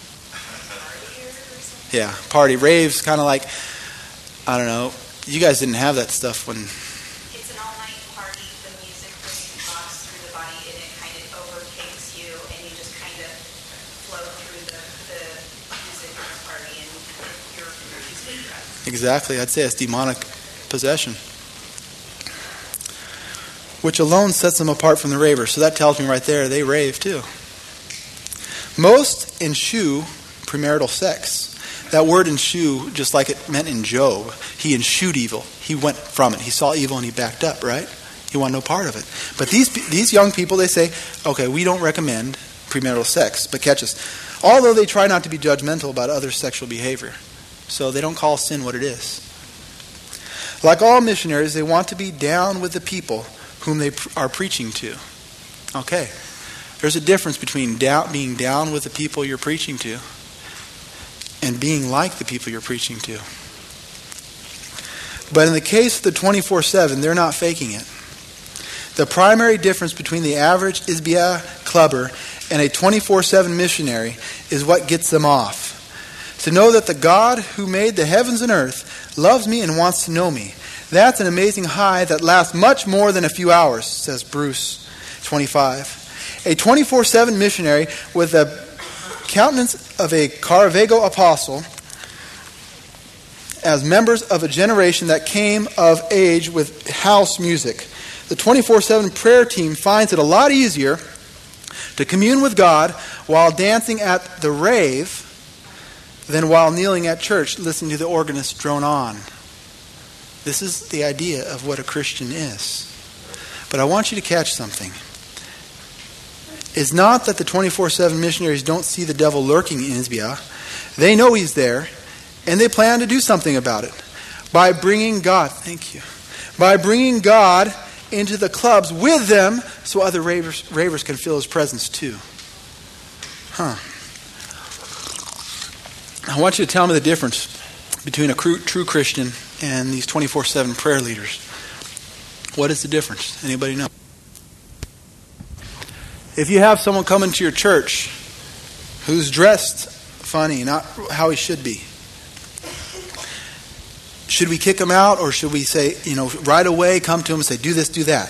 Yeah, party. Raves, kind of like, I don't know. You guys didn't have that stuff when... It's an all-night party. The music really talks through the body and it kind of overtakes you and you just kind of flow through the music of the party and you're using drugs. Exactly. I'd say it's demonic possession, which alone sets them apart from the ravers. So that tells me right there they rave too. Most eschew premarital sex. That word eschew, just like it meant in Job, he eschewed evil. He went from it. He saw evil and he backed up, right? He wanted no part of it. But these young people, they say, okay, we don't recommend premarital sex. But catch us. Although they try not to be judgmental about other sexual behavior. So they don't call sin what it is. Like all missionaries, they want to be down with the people whom they are preaching to. Okay. There's a difference between being down with the people you're preaching to and being like the people you're preaching to. But in the case of the 24/7, they're not faking it. The primary difference between the average Izbia clubber and a 24/7 missionary is what gets them off. To know that the God who made the heavens and earth loves me and wants to know me. That's an amazing high that lasts much more than a few hours, says Bruce 25. A 24/7 missionary with a countenance of a Caravaggio apostle, as members of a generation that came of age with house music. The 24/7 prayer team finds it a lot easier to commune with God while dancing at the rave than while kneeling at church listening to the organist drone on. This is the idea of what a Christian is. But I want you to catch something. It's not that the 24/7 missionaries don't see the devil lurking in Izbia. They know he's there, and they plan to do something about it by bringing God. Thank you. By bringing God into the clubs with them, so other ravers can feel his presence too. I want you to tell me the difference between a true Christian and these 24/7 prayer leaders. What is the difference? Anybody know? If you have someone come into your church who's dressed funny, not how he should be, should we kick him out, or should we say, right away come to him and say, do this, do that?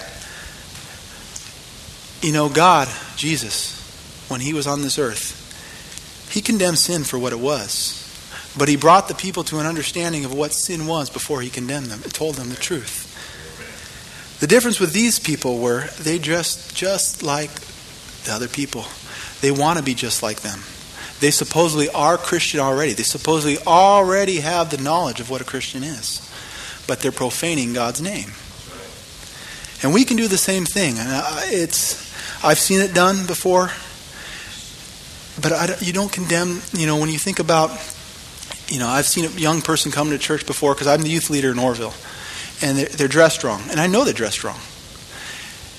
God, Jesus, when he was on this earth, he condemned sin for what it was. But he brought the people to an understanding of what sin was before he condemned them. It told them the truth. The difference with these people were they dressed just like the other people. They want to be just like them. They supposedly are Christian already. They supposedly already have the knowledge of what a Christian is. But they're profaning God's name. And we can do the same thing. And I've seen it done before. But you don't condemn, when you think about, I've seen a young person come to church before because I'm the youth leader in Orville. And they're dressed wrong. And I know they're dressed wrong.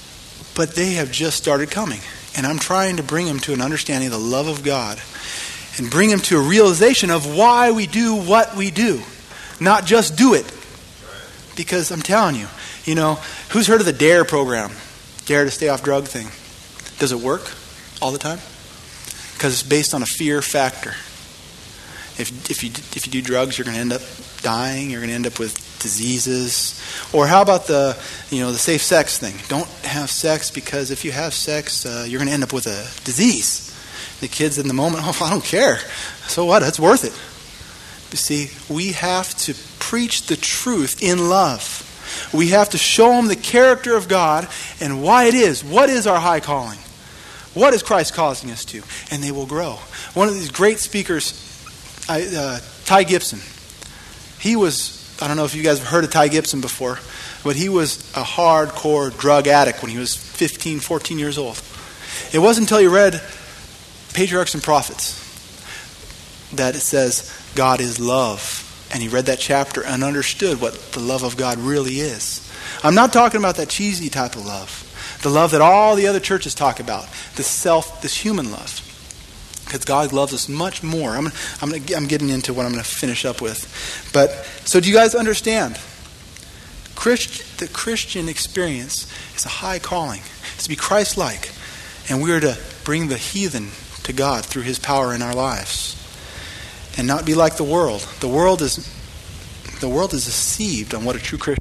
But they have just started coming. And I'm trying to bring them to an understanding of the love of God. and bring them to a realization of why we do what we do. Not just do it. Because I'm telling you, who's heard of the DARE program? Dare to Stay Off Drug thing. Does it work all the time? Because it's based on a fear factor. If you do drugs, you're going to end up dying. You're going to end up with diseases. Or how about the safe sex thing? Don't have sex because if you have sex, you're going to end up with a disease. The kids in the moment, I don't care. So what? It's worth it. You see, we have to preach the truth in love. We have to show them the character of God and why it is. What is our high calling? What is Christ causing us to? And they will grow. One of these great speakers, Ty Gibson. He was, I don't know if you guys have heard of Ty Gibson before, but he was a hardcore drug addict when he was 15, 14 years old. It wasn't until he read Patriarchs and Prophets that it says God is love. And he read that chapter and understood what the love of God really is. I'm not talking about that cheesy type of love. The love that all the other churches talk about. This human love. Because God loves us much more. I'm getting into what I'm going to finish up with. But, so do you guys understand? The Christian experience is a high calling. It's to be Christ-like. And we are to bring the heathen to God through His power in our lives. And not be like the world. The world is deceived on what a true Christian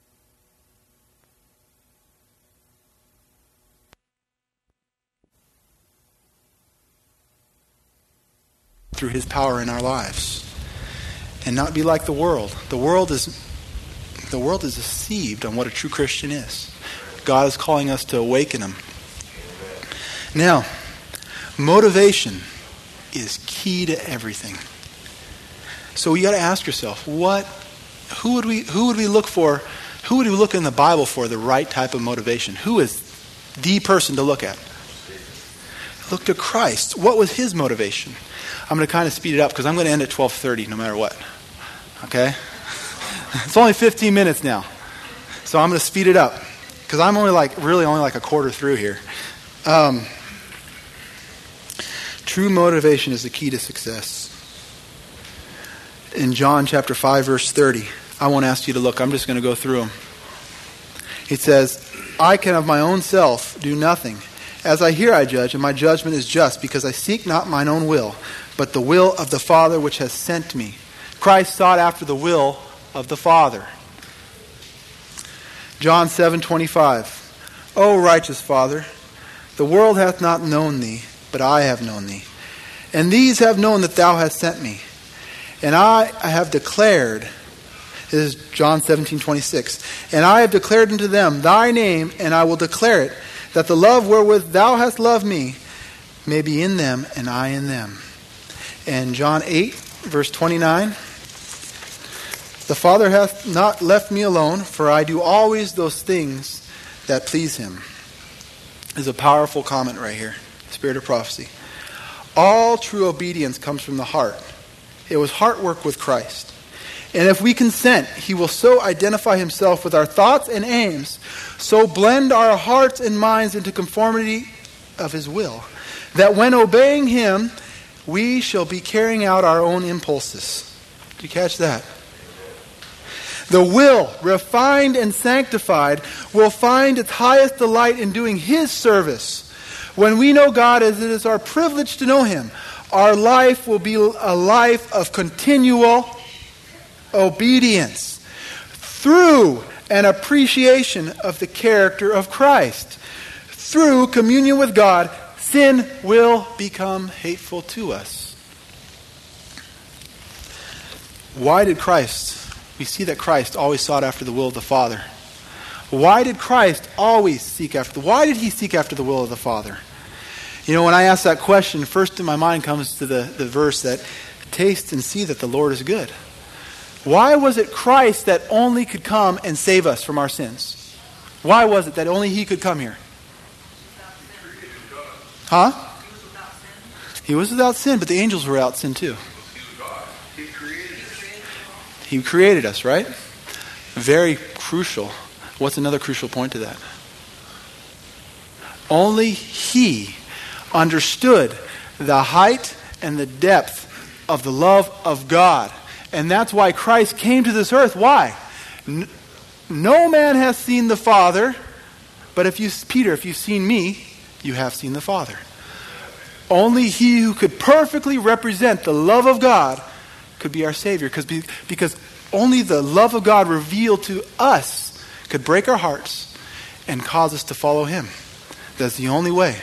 through His power in our lives. And not be like the world. The world is deceived on what a true Christian is. God is calling us to awaken them. Now, motivation is key to everything. So you got to ask yourself, who would we look for? Who would we look in the Bible for the right type of motivation? Who is the person to look at? Look to Christ. What was His motivation? I'm going to kind of speed it up because I'm going to end at 12:30 no matter what. Okay? It's only 15 minutes now. So I'm going to speed it up because I'm only like a quarter through here. True motivation is the key to success. In John chapter 5, verse 30, I won't ask you to look. I'm just going to go through them. It says, I can of my own self do nothing. As I hear, I judge, and my judgment is just, because I seek not mine own will, but the will of the Father which has sent me. Christ sought after the will of the Father. John 7:25. O righteous Father, the world hath not known thee, but I have known thee. And these have known that thou hast sent me. And I have declared, this is John 17:26, and I have declared unto them thy name, and I will declare it, that the love wherewith thou hast loved me may be in them, and I in them. And John 8, verse 29, the Father hath not left me alone, for I do always those things that please Him. Is a powerful comment right here. Spirit of prophecy. All true obedience comes from the heart. It was heart work with Christ. And if we consent, He will so identify Himself with our thoughts and aims, so blend our hearts and minds into conformity of His will, that when obeying Him, we shall be carrying out our own impulses. Did you catch that? The will, refined and sanctified, will find its highest delight in doing His service. When we know God as it is our privilege to know Him, our life will be a life of continual obedience through an appreciation of the character of Christ. Through communion with God, sin will become hateful to us. Why did Christ? We see that Christ always sought after the will of the Father. Why did Christ always seek after? Why did He seek after the will of the Father? When I ask that question, first in my mind comes to the verse that taste and see that the Lord is good. Why was it Christ that only could come and save us from our sins? Why was it that only He could come here? Huh? He was without sin, but the angels were without sin too. He created us, right? Very crucial. What's another crucial point to that? Only He understood the height and the depth of the love of God. And that's why Christ came to this earth. Why? No man has seen the Father, but Peter, if you've seen me, you have seen the Father. Only he who could perfectly represent the love of God could be our Savior. Because only the love of God revealed to us could break our hearts and cause us to follow him. That's the only way.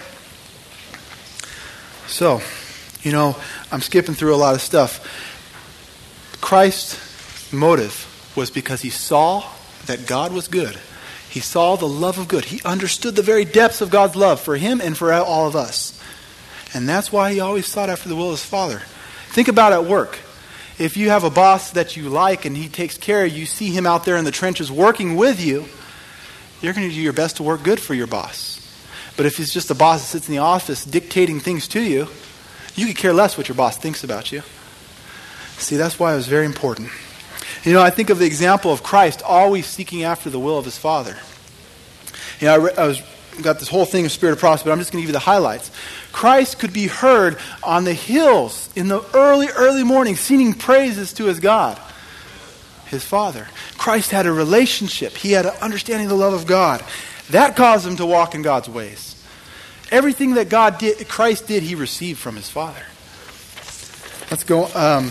So, I'm skipping through a lot of stuff. Christ's motive was because he saw that God was good. He saw the love of good. He understood the very depths of God's love for him and for all of us. And that's why he always sought after the will of his Father. Think about at work. If you have a boss that you like and he takes care of you, see him out there in the trenches working with you, you're going to do your best to work good for your boss. But if it's just a boss that sits in the office dictating things to you, you could care less what your boss thinks about you. See, that's why it was very important. I think of the example of Christ always seeking after the will of his Father. I got this whole thing of Spirit of Prophecy, but I'm just going to give you the highlights. Christ could be heard on the hills in the early, early morning singing praises to his God, his Father. Christ had a relationship. He had an understanding of the love of God. That caused him to walk in God's ways. Everything that Christ did, he received from his Father. Let's go.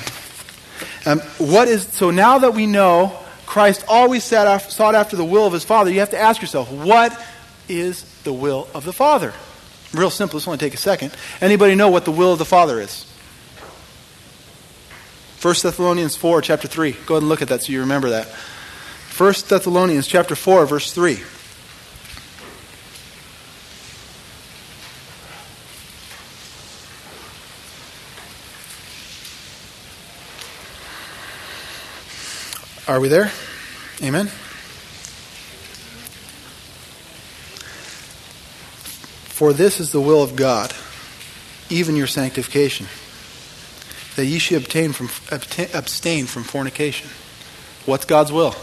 So now that we know Christ always sought after the will of his Father, you have to ask yourself, what is the will of the Father? Real simple. This will only take a second. Anybody know what the will of the Father is? 1 Thessalonians 4, chapter 3. Go ahead and look at that so you remember that. 1 Thessalonians chapter 4, verse 3. Are we there? Amen? For this is the will of God, even your sanctification, that ye should abstain from fornication. What's God's will?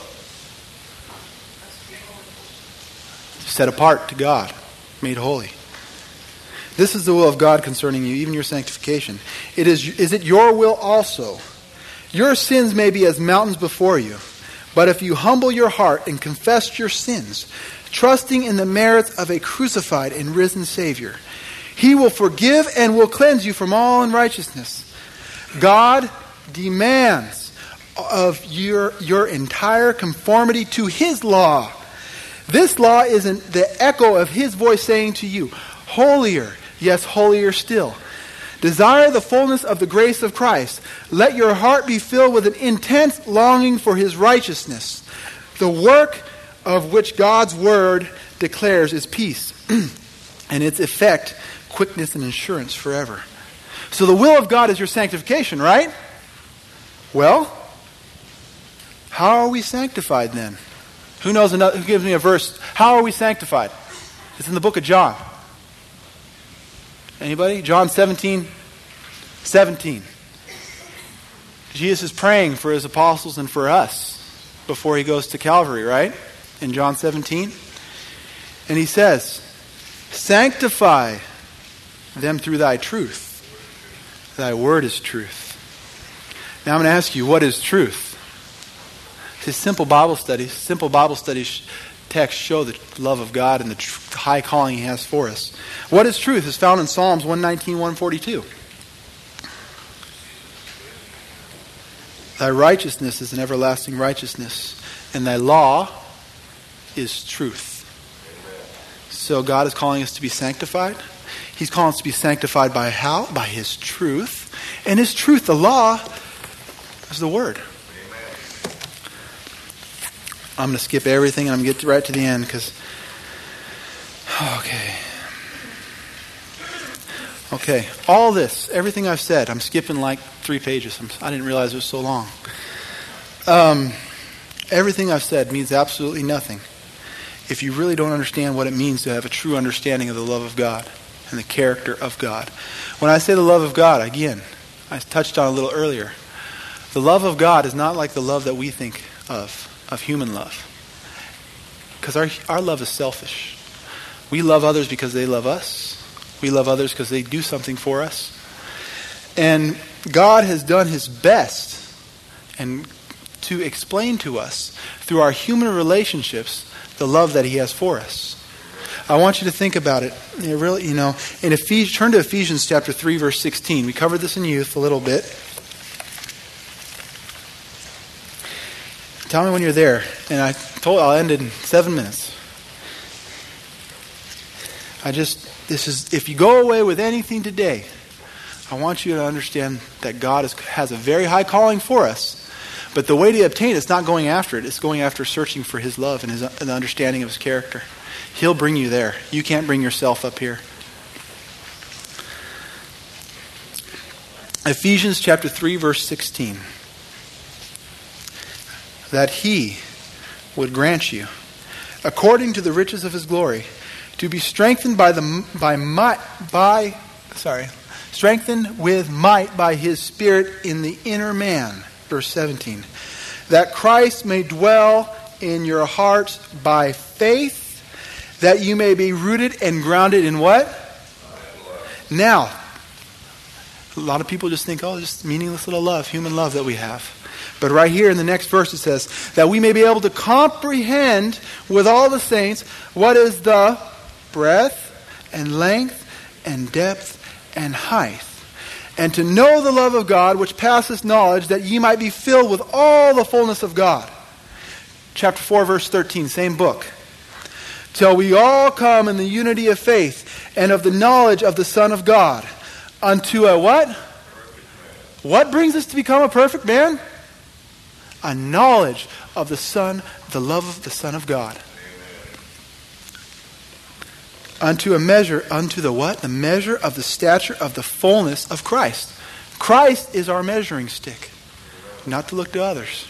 Set apart to God, made holy. This is the will of God concerning you, even your sanctification. Is it your will also? Your sins may be as mountains before you, but if you humble your heart and confess your sins, trusting in the merits of a crucified and risen Savior, he will forgive and will cleanse you from all unrighteousness. God demands of your entire conformity to his law. This law is the echo of his voice saying to you, holier, yes, holier still. Desire the fullness of the grace of Christ. Let your heart be filled with an intense longing for his righteousness. The work of which God's word declares is peace, and its effect, quickness and assurance forever. So the will of God is your sanctification, right? Well, how are we sanctified then? Who gives me a verse? How are we sanctified? It's in the book of John. Anybody? John 17:17. Jesus is praying for his apostles and for us before he goes to Calvary, right? In John 17. And he says, sanctify them through thy truth. Thy word is truth. Now I'm going to ask you, what is truth? It's simple Bible studies. Simple Bible studies texts show the love of God and the high calling he has for us. What is truth is found in Psalms 119, 142. Thy righteousness is an everlasting righteousness, and thy law is truth. So God is calling us to be sanctified. He's calling us to be sanctified by how? By his truth. And his truth, the law, is the word. I'm going to skip everything and I'm going to get right to the end because... Okay. All this, everything I've said, I'm skipping like 3 pages. I didn't realize it was so long. Everything I've said means absolutely nothing if you really don't understand what it means to have a true understanding of the love of God and the character of God. When I say the love of God, again, I touched on it a little earlier. The love of God is not like the love that we think of human love. Because our love is selfish. We love others because they love us. We love others because they do something for us. And God has done his best and to explain to us through our human relationships the love that he has for us. I want you to think about it. It really, in turn to Ephesians chapter 3, verse 16. We covered this in youth a little bit. Tell me when you're there. And I'll end in 7 minutes. If you go away with anything today, I want you to understand that God has a very high calling for us. But the way to obtain it is not going after it. It's going after searching for his love and the understanding of his character. He'll bring you there. You can't bring yourself up here. Ephesians chapter 3, verse 16. That he would grant you, according to the riches of his glory, to be strengthened strengthened with might by his Spirit in the inner man. Verse 17. That Christ may dwell in your hearts by faith, that you may be rooted and grounded in what? Now, a lot of people just think, just meaningless little love, human love that we have. But right here in the next verse it says, that we may be able to comprehend with all the saints what is the breadth and length and depth and height, and to know the love of God which passeth knowledge, that ye might be filled with all the fullness of God. Chapter 4, verse 13, same book. Till we all come in the unity of faith and of the knowledge of the Son of God, unto a what? What brings us to become a perfect man? A knowledge of the Son, the love of the Son of God. Unto the what? The measure of the stature of the fullness of Christ. Christ is our measuring stick, not to look to others.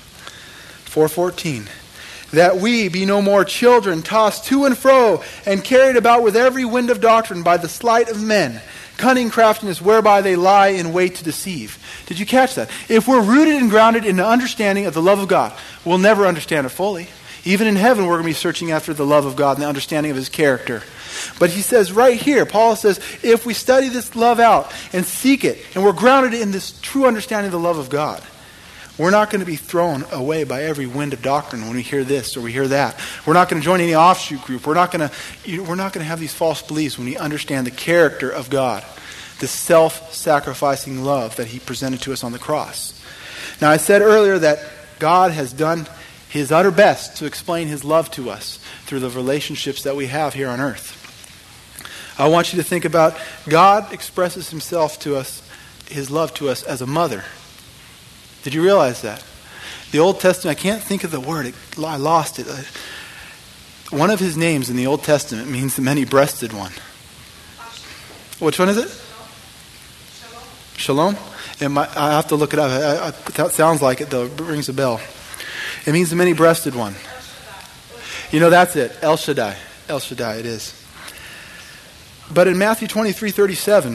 4:14. That we be no more children tossed to and fro and carried about with every wind of doctrine by the sleight of men, cunning craftiness whereby they lie in wait to deceive. Did you catch that? If we're rooted and grounded in the understanding of the love of God, we'll never understand it fully. Even in heaven, we're going to be searching after the love of God and the understanding of his character. But he says right here, Paul says, if we study this love out and seek it, and we're grounded in this true understanding of the love of God, we're not going to be thrown away by every wind of doctrine when we hear this or we hear that. We're not going to join any offshoot group. We're not going to have these false beliefs when we understand the character of God, the self-sacrificing love that he presented to us on the cross. Now, I said earlier that God has done his utter best to explain his love to us through the relationships that we have here on earth. I want you to think about God expresses himself to us, his love to us as a mother. Did you realize that? The Old Testament, I can't think of the word. I lost it. One of his names in the Old Testament means the many-breasted one. Which one is it? Shalom? I have to look it up. That sounds like it, though. It rings a bell. It means the many-breasted one. That's it. El Shaddai. El Shaddai, it is. But in Matthew 23:37,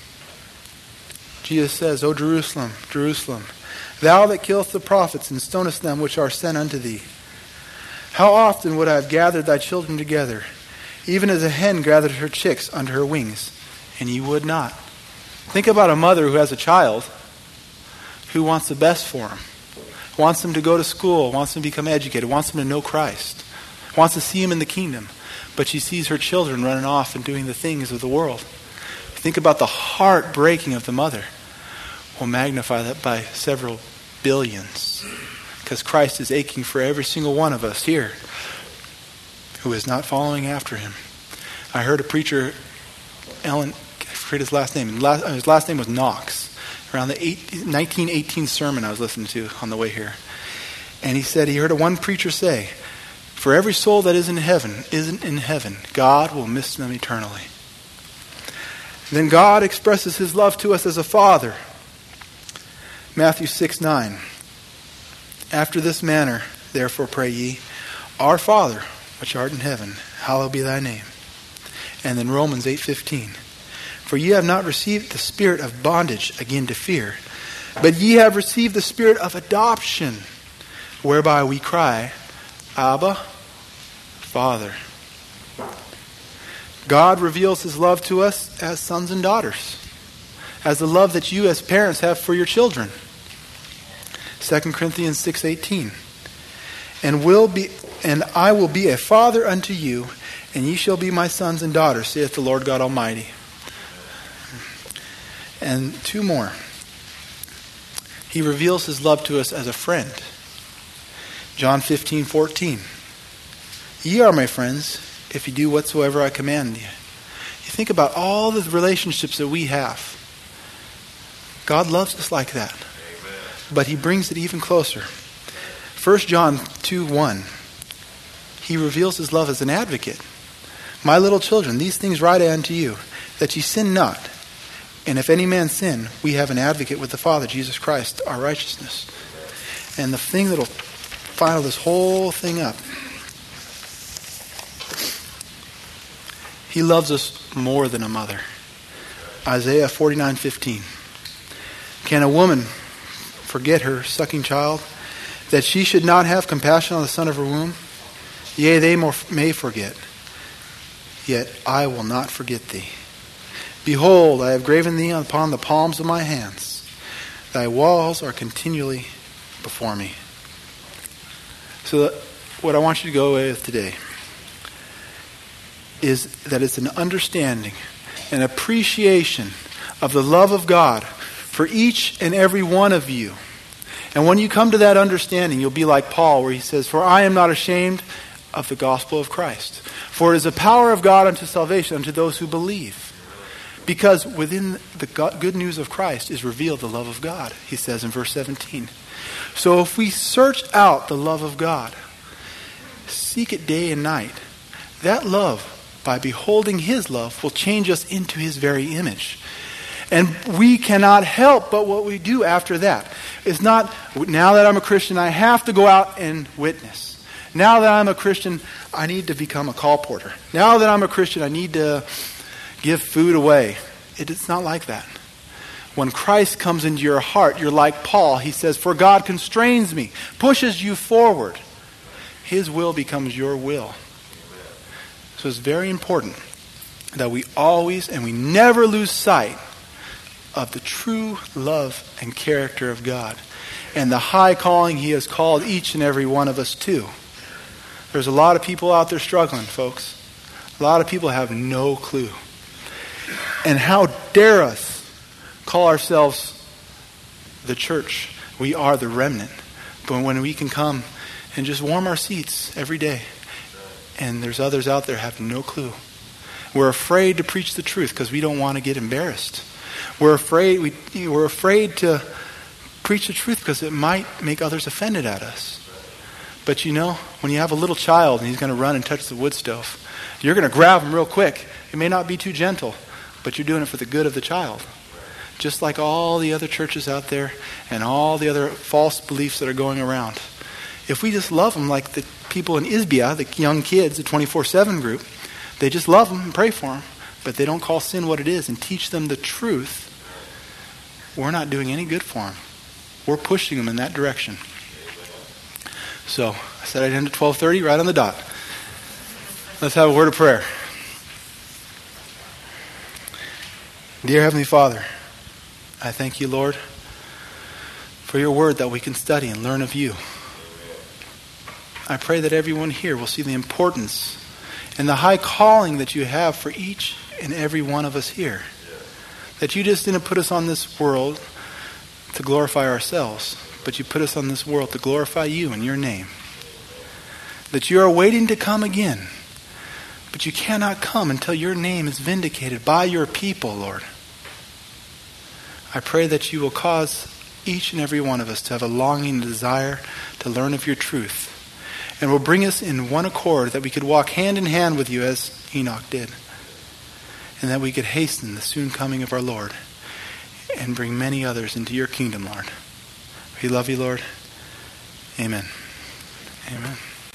Jesus says, O Jerusalem, Jerusalem, thou that killest the prophets and stonest them which are sent unto thee, how often would I have gathered thy children together, even as a hen gathered her chicks under her wings, and ye would not. Think about a mother who has a child who wants the best for him, wants them to go to school, wants them to become educated, wants them to know Christ, wants to see him in the kingdom, but she sees her children running off and doing the things of the world. Think about the heartbreaking of the mother. We'll magnify that by several billions, because Christ is aching for every single one of us here who is not following after him. I heard a preacher, I forget his last name. His last name was Knox. Around the 1918 sermon I was listening to on the way here. And he said he heard one preacher say, for every soul that isn't in heaven, God will miss them eternally. Then God expresses his love to us as a father. Matthew 6:9. After this manner, therefore pray ye, Our Father, which art in heaven, hallowed be thy name. And then Romans 8:15. For ye have not received the spirit of bondage again to fear, but ye have received the spirit of adoption, whereby we cry, Abba, Father. God reveals his love to us as sons and daughters. as the love that you as parents have for your children. 2 Corinthians 6:18. And I will be a father unto you, and ye shall be my sons and daughters, saith the Lord God Almighty. And two more. He reveals his love to us as a friend. John 15:14. Ye are my friends, if ye do whatsoever I command you. You think about all the relationships that we have. God loves us like that. Amen. But he brings it even closer. 1 John 2:1. He reveals his love as an advocate. My little children, these things write I unto you, that ye sin not. And if any man sin, we have an advocate with the Father, Jesus Christ, our righteousness. And the thing that'll final this whole thing up. He loves us more than a mother. Isaiah 49:15. Can a woman forget her sucking child, that she should not have compassion on the son of her womb? Yea, they may forget, yet I will not forget thee. Behold, I have graven thee upon the palms of my hands. Thy walls are continually before me. So what I want you to go away with today is that it's an understanding, an appreciation of the love of God for each and every one of you. And when you come to that understanding, you'll be like Paul, where he says, for I am not ashamed of the gospel of Christ. For it is the power of God unto salvation unto those who believe. Because within the good news of Christ is revealed the love of God, he says in verse 17. So if we search out the love of God, seek it day and night, that love, by beholding his love, will change us into his very image. And we cannot help but what we do after that. It's not, now that I'm a Christian, I have to go out and witness. Now that I'm a Christian, I need to become a call porter. Now that I'm a Christian, I need to give food away. It's not like that. When Christ comes into your heart, you're like Paul. He says, for God constrains me, pushes you forward. His will becomes your will. So it's very important that we always and we never lose sight of the true love and character of God and the high calling he has called each and every one of us to. There's a lot of people out there struggling, folks. A lot of people have no clue. And how dare us call ourselves the church? We are the remnant. But when we can come and just warm our seats every day, and there's others out there have no clue. We're afraid to preach the truth because we don't want to get embarrassed. We're afraid to preach the truth because it might make others offended at us. But you know, when you have a little child and he's going to run and touch the wood stove, you're going to grab him real quick. It may not be too gentle, but you're doing it for the good of the child. Just like all the other churches out there and all the other false beliefs that are going around. If we just love them like the people in Isbia, the young kids, the 24/7 group, they just love them and pray for them, but they don't call sin what it is and teach them the truth, we're not doing any good for them. We're pushing them in that direction. So, I said I'd end at 12:30, right on the dot. Let's have a word of prayer. Dear Heavenly Father, I thank you, Lord, for your word that we can study and learn of you. I pray that everyone here will see the importance and the high calling that you have for each and every one of us here. That you just didn't put us on this world to glorify ourselves, but you put us on this world to glorify you in your name. That you are waiting to come again, but you cannot come until your name is vindicated by your people, Lord. I pray that you will cause each and every one of us to have a longing and desire to learn of your truth, and will bring us in one accord that we could walk hand in hand with you as Enoch did, and that we could hasten the soon coming of our Lord and bring many others into your kingdom, Lord. We love you, Lord. Amen. Amen.